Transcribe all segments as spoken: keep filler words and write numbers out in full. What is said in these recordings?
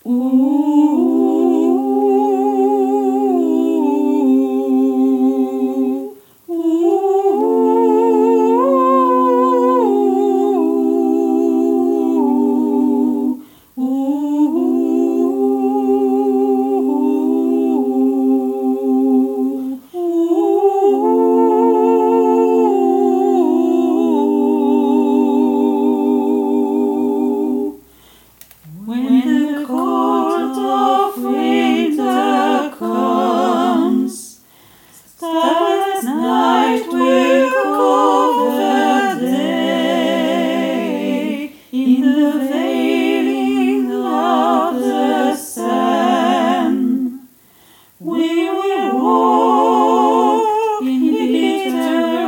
Ooh, ooh, ooh. When the cold of winter comes, starless night will cover day. In the veiling of the sun, we will walk in bitter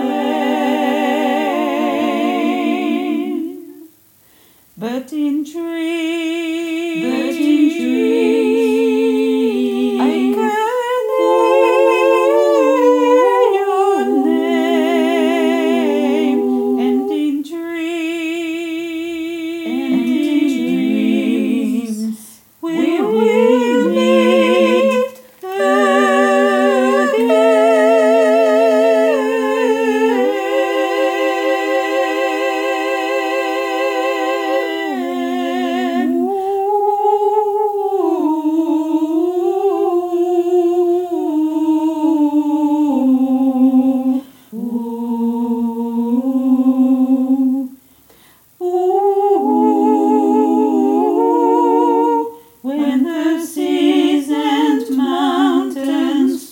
rain. But in dreams, but in dreams, I can hear your name, and in dreams, and in dreams, we will meet again. Ooh, ooh, ooh. When the seas and mountains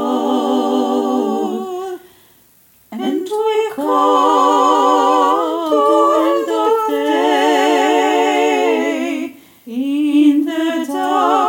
fall, and we come to end of day in the dark.